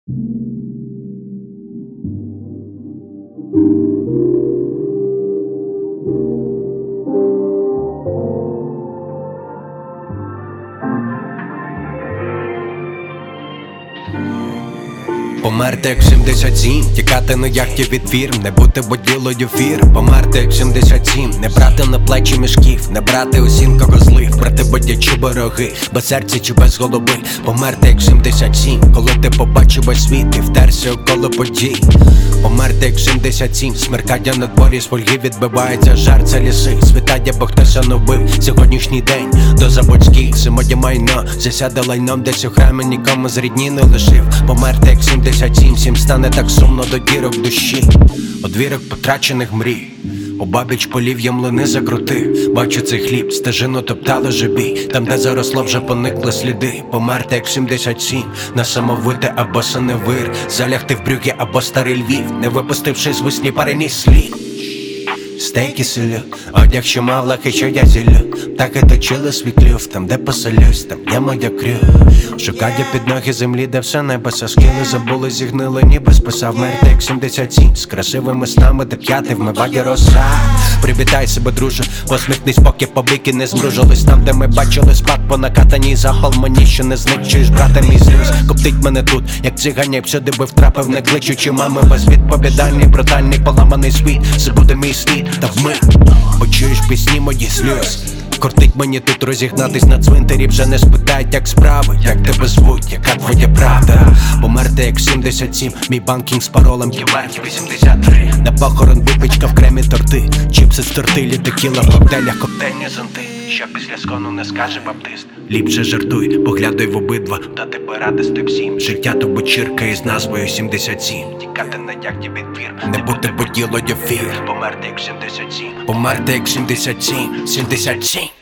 Померти як 77, тікати на яхті від фірм, не бути воділою фір. Померти як 77, не брати на плечі мішків, не брати осінка козлив, брати бодячі бороги, без серця чи без голови. Померти як 77, коли ти побачив весь світ і втерся около подій. Померти як 77, смеркання на дворі, з фольги відбивається жар, це ліси. Світає, бо хтось оновив сьогоднішній день до заводських. Все моє майно засяде лайном, десь у храмі, нікому з рідні не лишив. Померти як 77, всім стане так сумно до дірок душі, одвірок потрачених мрій. Обабіч полів я млини закрутив, бачу цей хліб, стежину топтало жебій, там де заросло вже поникли сліди. Померти як 77, несамовите або синевир, залягти в брюки або старий Львів, не випустивши з весні переніс слід. Стейки селю, одяг що мав лахи, що я зілю. Так і точили свій клюв, там де поселюсь, там є моя крю. Шукаю під ноги землі, де все небеса скили, забули, зігнили, ніби списав. Мерти як 77, з красивими снами, де п'яти вмиває роса. Привітай себе, друже, посміхнись, поки повіки не змружились. Там, де ми бачили спад по накатаній запал, мені ще не зник, чуєш, брате, мій слюз. Коптить мене тут, як циганя, всюди би втрапив, не кличучи мами. Безвідповідальний, брутальний, поламаний світ, це буде мій слід. Та вмить, почуєш пісні мої сльоз. Кортить мені тут розігнатись на цвинтарі, вже не спитають, як справи, як тебе звуть, яка твоя правда. Померти як 77, мій банкінг з паролем Ківаті 83. На похорон випічка в кремі торти, чіпси з тортилі, текіла в коктейлях, коктейльні зонти. Що після скону не скаже баптист. Ліпше жартуй, поглядай в обидва, та ти поради степ 7. Життя то бочірка із назвою 77. Тікати на яхті від фір, не бути поділою фір. Померти як 77, померти як 77, 77.